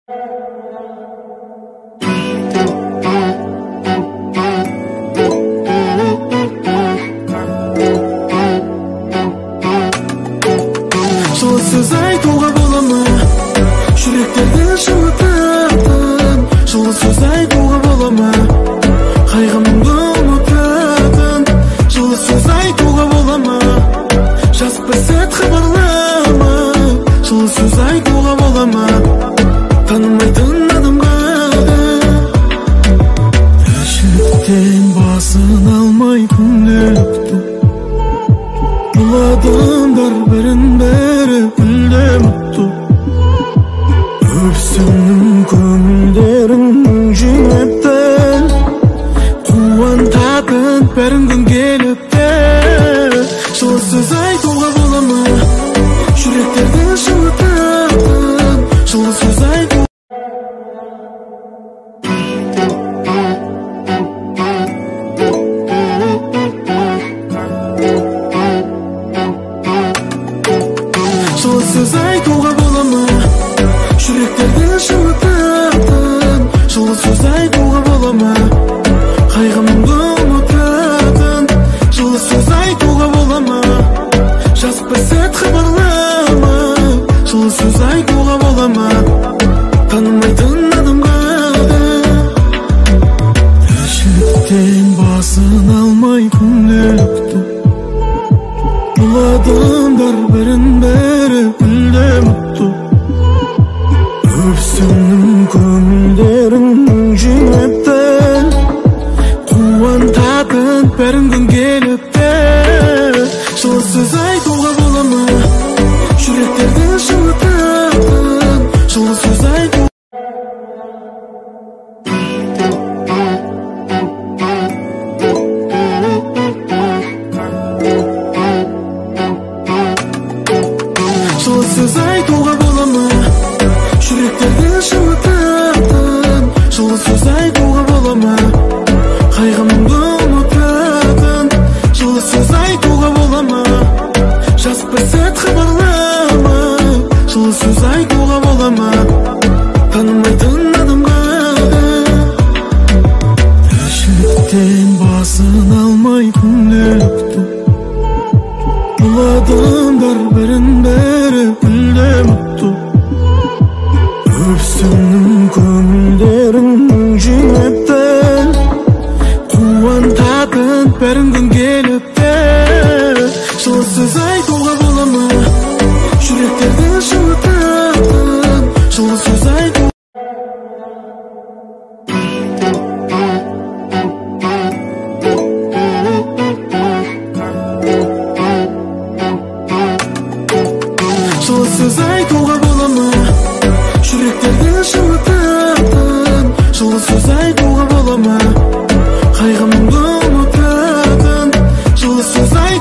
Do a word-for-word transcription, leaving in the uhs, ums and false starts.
Жылы сөз айтуға бола ма? Жүректерді жылытатын жылы сөз айтуға бола ма? Қайғымды ұмытатын жылы сөз айтуға бола ма? Жазып бір сәт хабарлама жылы сөз айтуға бола ма? Танымайтын адамға тіршіліктен басын алмай күнделікті бұл адамдар бірін-бірі мүлде ұмытты. Өпсінің көңілдерін жинапты, қуантатын бәрін күн келіпті. Жылы сөз айтуға бола ма? Жүректерді жылытатын жылы сөз айтуға Жылы сөз айтуға бола ма? Жүректерді жылытатын жылы сөз айтуға бола ма? Қайғымды ұмытатын жылы сөз айтуға бола ма? Жазып бір сәт хабарлама жылы сөз айтуға бола ма? Танымайтын адамға тіршіліктен басын алмай күнделікті бұл адамдар бірін-бірі мүлде ұмытты. Өпсінің көңілдерін жинапты, қуантатын бәрін күн келіпті. Жылы сөз айтуға бола ма? Жүректерді жылытатын жылы сөз айтуға Жылы сөз айтуға бола ма? Жүректерді жылытатын жылы сөз айтуға бола ма? Қайғымды ұмытатын жылы сөз айтуға бола ма? Жазып бір сәт хабарлама жылы сөз айтуға бола ма? Танымайтын адамға тіршіліктен басын алмай күнделікті бұл адамдар бірін-бірі мүлде ұмытты. Өпсінің көңілдерін жинапты, қуантатын бәрін күн келіпті. Жылы сөз айтуға бола ма? Жүректерді жылытатын жылы сөз айтуға Жылы сөз айтуға бола ма? Жүректерді жылытатын